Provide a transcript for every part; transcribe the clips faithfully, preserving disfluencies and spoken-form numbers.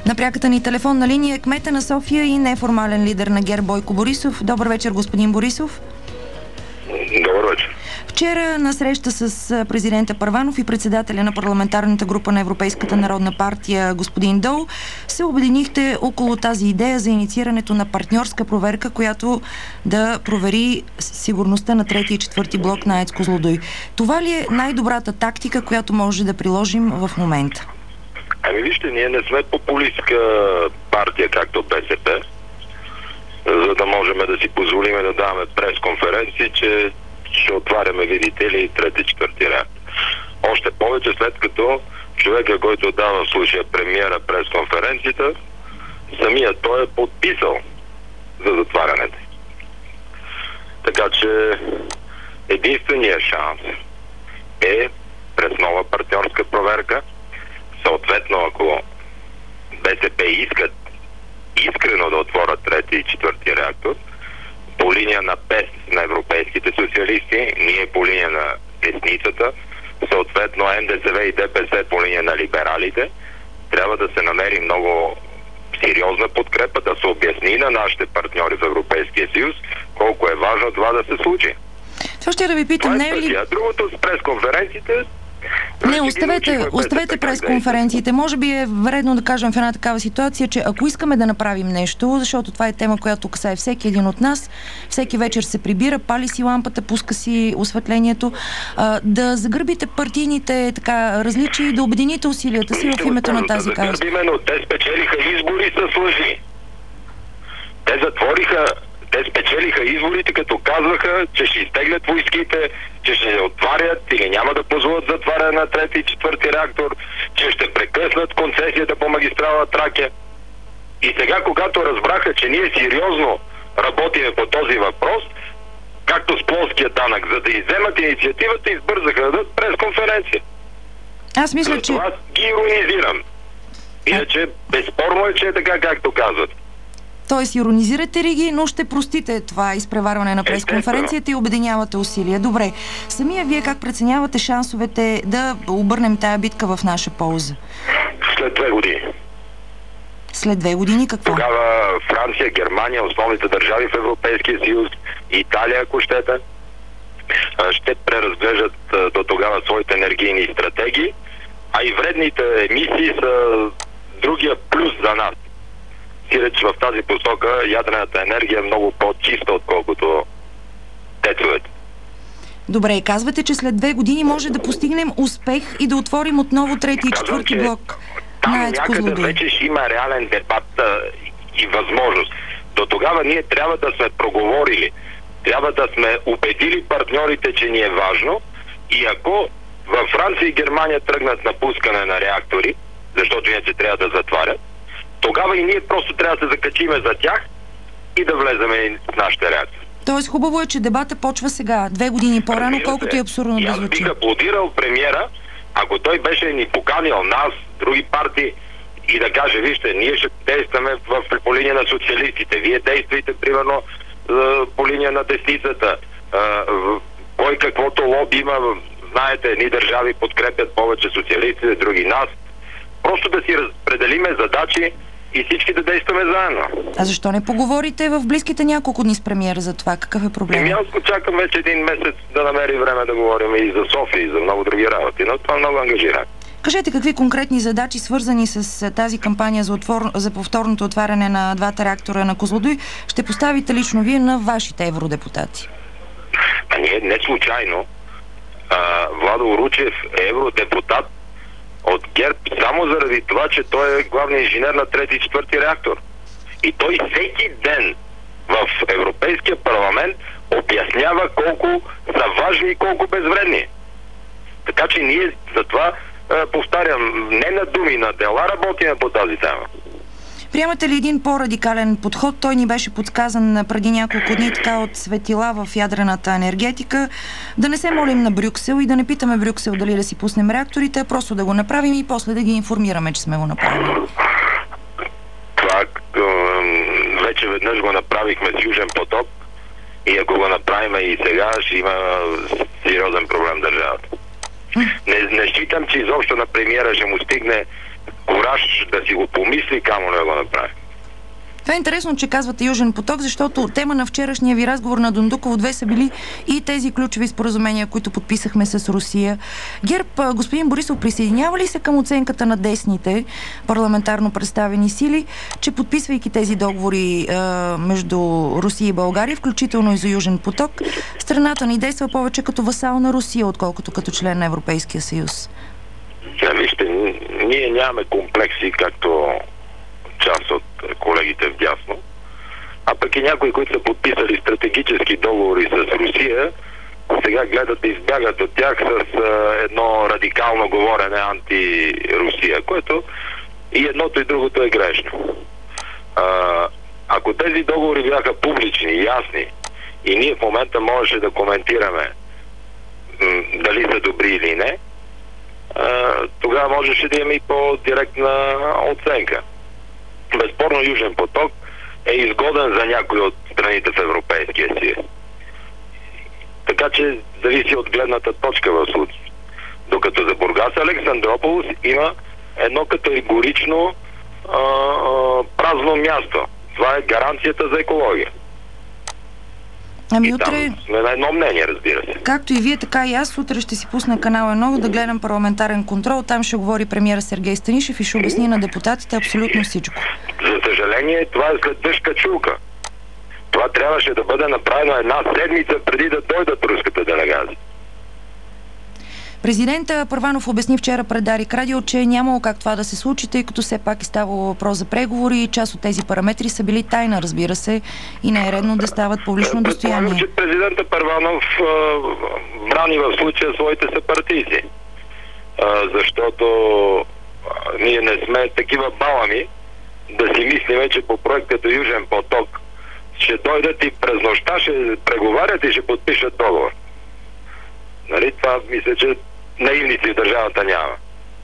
На пряката ни телефонна линия е кмета на София и неформален лидер на ГЕРБ Бойко Борисов. Добър вечер, господин Борисов. Добър вечер. Вчера на среща с президента Първанов и председателя на парламентарната група на Европейската народна партия господин Дол се обединихте около тази идея за инициирането на партньорска проверка, която да провери сигурността на трети и четвърти блок на АЕЦ Козлодуй. Това ли е най-добрата тактика, която може да приложим в момента? Ами вижте, ние не сме популистка партия, както БСП, за да можем да си позволиме да даваме пресконференции, че ще отваряме, видите ли, трети, четвърти ряд. Още повече, след като човека, който дава в случая премиера пресконференцията, самият той е подписал за затварянето. Така че единственият шанс е през нова партньорска проверка. Съответно, ако БСП искат искрено да отворят трети и четвърти реактор, по линия на ПЕС на европейските социалисти, ние по линия на десницата, съответно НДСВ и ДПС по линия на либералите, трябва да се намери много сериозна подкрепа, да се обясни на нашите партньори в Европейския съюз колко е важно това да се случи. Това ще да ви питам, не е ли... Другото с пресконференциите... Не, оставете, оставете пресконференциите. Може би е вредно да кажем в една такава ситуация, че ако искаме да направим нещо, защото това е тема, която касае всеки един от нас, всеки вечер се прибира, пали си лампата, пуска си осветлението, а, да загърбите партийните така различия и да обедините усилията си в името на тази кауза. Именно, те спечелиха избори с лъжи. Те затвориха Те спечелиха изборите, като казваха, че ще изтеглят войските, че ще отварят или няма да позволят затваряне на трети и четвърти реактор, че ще прекъснат концесията по магистрала Тракия. И сега, когато разбраха, че ние сериозно работиме по този въпрос, както с плоския данък, за да изземат инициативата, избързаха да дадат пресконференция. Аз мисля, за че... това ги иронизирам. Иначе, безспорно е, че е така, както казват. Тоест, иронизирате ли ги, но ще простите това изпреварване на пресконференцията и обединявате усилия. Добре. Самия вие как преценявате шансовете да обърнем тая битка в наша полза? След две години. След две години какво? Тогава Франция, Германия, основните държави в Европейския съюз, Италия, ако щете, ще преразглеждат до тогава своите енергийни стратегии, а и вредните емисии са другия плюс за нас. Сиреч в тази посока ядрената енергия е много по-чиста, отколкото тецовете. Добре, и казвате, че след две години може да постигнем успех и да отворим отново трети и четвърти блок на АЕЦ Козлодуй. Там някъде вече ще има реален дебат а, и възможност. До тогава ние трябва да сме проговорили, трябва да сме убедили партньорите, че ни е важно, и ако във Франция и Германия тръгнат на пускане на реактори, защото иначе трябва да затварят, тогава и ние просто трябва да се закачиме за тях и да влеземе в нашите реакции. Тоест хубаво е, че дебата почва сега, две години по-рано, колкото е абсурдно да звучи. Аз бих аплодирал премиера, ако той беше ни поканил нас, други партии, и да каже, вижте, ние ще действаме в, по линия на социалистите, вие действайте, примерно, по линия на десницата. Кой каквото лоби има, знаете, едни държави подкрепят повече социалистите, други нас. Просто да си разпределиме задачи и всички да действаме заедно. А защо не поговорите в близките няколко дни с премиера за това? Какъв е проблем? Ами аз чакам вече един месец да намери време да говорим и за София, и за много други работи, но това много ангажира. Кажете какви конкретни задачи, свързани с тази кампания за, отвор... за повторното отваряне на двата реактора на Козлодуй, ще поставите лично вие на вашите евродепутати? А ние не случайно. А, Владо Уручев е евродепутат от ГЕРБ само заради това, че той е главният инженер на трети и четвърти реактор. И той всеки ден в Европейския парламент обяснява колко са важни и колко безвредни. Така че ние затова, повтарям, не на думи, на дела работим по тази тема. Приемате ли един по-радикален подход? Той ни беше подсказан преди няколко дни така от светила в ядрената енергетика. Да не се молим на Брюксел и да не питаме Брюксел дали да си пуснем реакторите, а просто да го направим и после да ги информираме, че сме го направили. Това вече веднъж го направихме с Южен поток и ако го направим и сега, ще има сериозен проблем държавата. Не, не считам, че изобщо на премиера ще му стигне кораж да си го помисли, камо не го направи. Това е интересно, че казвате Южен поток, защото тема на вчерашния ви разговор на Дондуково две са били и тези ключови споразумения, които подписахме с Русия. ГЕРБ, господин Борисов, присъединява ли се към оценката на десните парламентарно представени сили, че подписвайки тези договори е, между Русия и България, включително и за Южен поток, страната ни действа повече като васал на Русия, отколкото като член на Европейския съюз? Да, вижте, ние нямаме комплекси, както част от колегите вдясно, а пък и някои, които са подписали стратегически договори с Русия, сега гледат да избягат от тях с а, едно радикално говорене анти-Русия, което и едното и другото е грешно. А, ако тези договори бяха публични и ясни и ние в момента можеше да коментираме м- дали са добри или не, а, тогава можеше да имаме и по-директна оценка. Безспорно Южен поток е изгоден за някои от страните в Европейския съюз. Така че зависи от гледната точка в случая. Докато за Бургас Александрополис има едно категорично а, а, празно място. Това е гаранцията за екология. Ами и утре... там сме на едно мнение, разбира се. Както и вие, така и аз утре ще си пусна канал едно да гледам парламентарен контрол. Там ще говори премиера Сергей Станишев и ще обясни на депутатите абсолютно всичко. За съжаление, това е след дъжка чулка. Това трябваше да бъде направено една седмица преди да дойдат руската делегация. Президента Първанов обясни вчера пред Дарик Радио, че е нямало как това да се случи, тъй като все пак е ставало въпрос за преговори и част от тези параметри са били тайна, разбира се, и не е редно да стават публично достояние. Предполагам, че президента Първанов а, брани в случая своите съпартийци, а, защото а, ние не сме такива балами да си мислиме, че по проект като Южен поток ще дойдат и през нощта ще преговарят и ще подпишат договор. Нали? Това мисля, че наивници в държавата няма.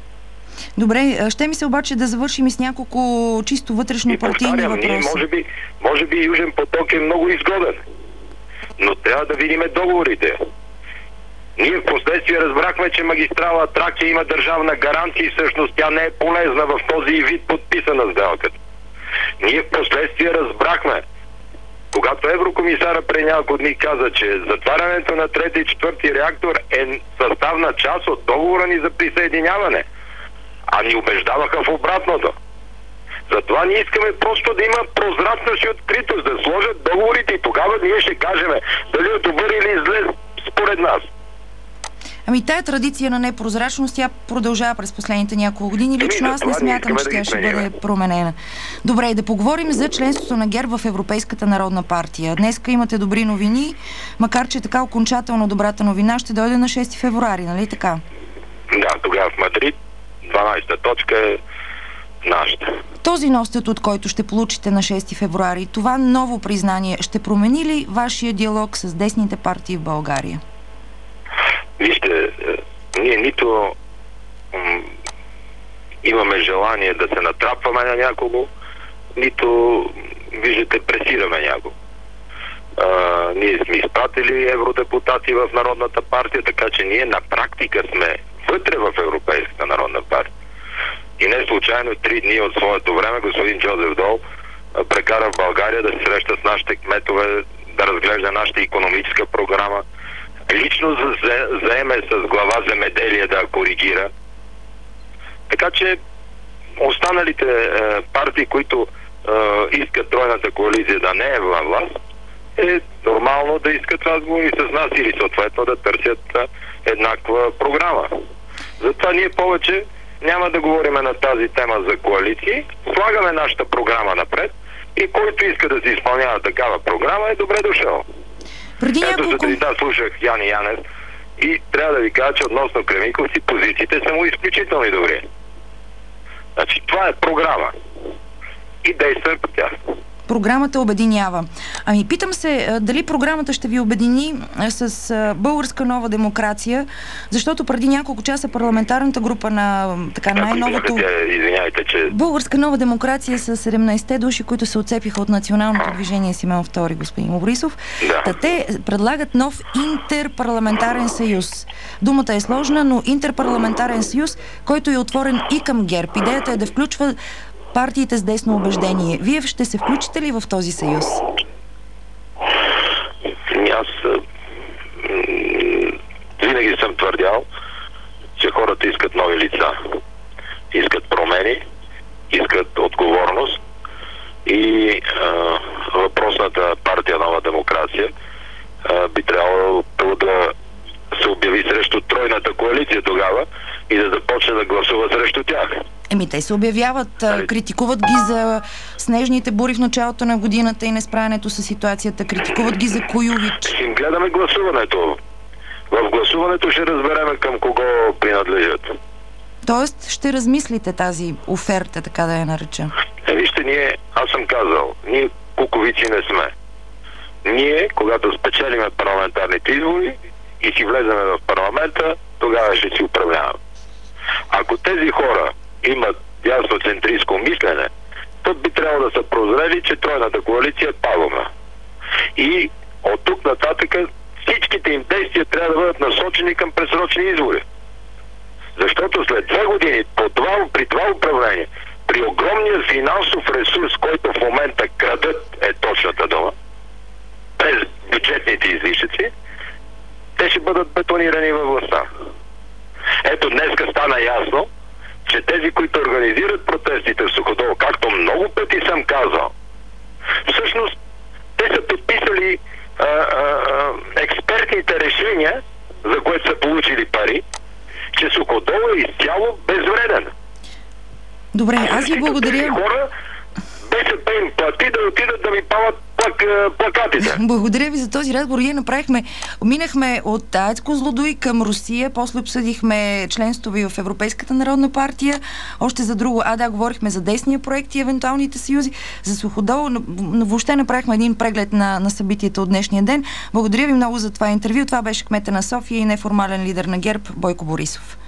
Добре, ще ми се обаче да завършим и с няколко чисто вътрешно партийни въпроси. Ние, може би, може би Южен поток е много изгоден, но трябва да видим договорите. Ние в последствие разбрахме, че магистрала Тракия има държавна гаранция и всъщност тя не е полезна в този вид подписана сделката. Ние в последствие разбрахме, когато еврокомисара преди няколко дни каза, че затварянето на трети и четвърти реактор е съставна част от договора ни за присъединяване, а ни убеждаваха в обратното. Затова ние искаме просто да има прозрачност и откритост, да сложат договорите и тогава ние ще кажем дали е добър или зле според нас. Ами тая традиция на непрозрачност, тя продължава през последните няколко години. Лично аз не смятам, че тя ще бъде променена. Добре, да поговорим за членството на ГЕРБ в Европейската народна партия. Днеска имате добри новини, макар че така окончателно добрата новина ще дойде на шести февруари, нали така? Да, тогава в Мадрид, дванадесета точка е нашата. Този нов статут, който ще получите на шести февруари, това ново признание ще промени ли вашия диалог с десните партии в България? Вижте, ние нито м- имаме желание да се натрапваме на някого, нито, виждате, пресираме някого. А, ние сме изпратили евродепутати в Народната партия, така че ние на практика сме вътре в Европейската народна партия. И не случайно три дни от своето време господин Джозеф Дол прекара в България да се среща с нашите кметове, да разглежда нашата икономическа програма, лично заеме с глава земеделие да коригира. Така че останалите е, партии, които е, искат тройната коалиция да не е във власт, е нормално да искат разговори с нас или съответно да търсят е, еднаква програма. Затова ние повече няма да говорим на тази тема за коалиции, слагаме нашата програма напред и който иска да се изпълнява такава програма е добре дошъл. Преди Ето няколко... за да слушах Яни Янев и трябва да ви кажа, че относно Кремиковци позициите са му изключително добри. Значи това е програма и действаме по тях. програмата обединява. Ами питам се, дали програмата ще ви обедини с Българска нова демокрация, защото преди няколко часа парламентарната група на така най-новото... Извинявайте, че... Българска нова демокрация с седемнайсетте души, които се отцепиха от националното движение Симеон Втори, господин Борисов. Да. Та те предлагат нов интерпарламентарен съюз. Думата е сложна, но интерпарламентарен съюз, който е отворен и към ГЕРБ. Идеята е да включва партиите с десно убеждение. Вие ще се включите ли в този съюз? Аз винаги съм твърдял, че хората искат нови лица. Искат промени, искат отговорност и а, въпросната партия Нова демокрация а, би трябвало да се обяви срещу тройната коалиция тогава и да започне да гласува срещу тях. Еми, те се обявяват, а, критикуват ги за снежните бури в началото на годината и несправянето с ситуацията, критикуват ги за Куйович. Ще им гледаме гласуването. В гласуването ще разбереме към кого принадлежат. Тоест, ще размислите тази оферта, така да я нареча. Е, вижте, ние, аз съм казал, ние куковици не сме. Ние, когато спечелиме парламентарните избори и си влеземе в парламента, тогава ще си управляваме. Ако тези хора имат дясно-центристско мислене, то би трябвало да са прозрели, че тройната коалиция е пагубна. И от тук нататък всичките им действия трябва да бъдат насочени към предсрочни избори. Защото след две години по това, при това управление, при огромния финансов ресурс, който в момента крадат, е точната дума, без бюджетните излишъци, те ще бъдат бетонирани във властта. Ето днеска стана ясно, че тези, които организират протестите в Суходол, както много пъти съм казал, всъщност те са подписали а, а, а, експертните решения, за което са получили пари, че Суходол е изцяло безвреден. Добре, аз ви благодаря. Хора, БСП им плати да отидат да ми палят плак, плакатите. Благодаря ви за този разговор. Ние направихме, минахме от АЕЦ Козлодуй към Русия, после обсъдихме членство ви в Европейската народна партия, още за друго, а да, говорихме за десния проект и евентуалните съюзи, за Суходол, но, но въобще направихме един преглед на, на събитията от днешния ден. Благодаря ви много за това интервю. Това беше кмета на София и неформален лидер на ГЕРБ Бойко Борисов.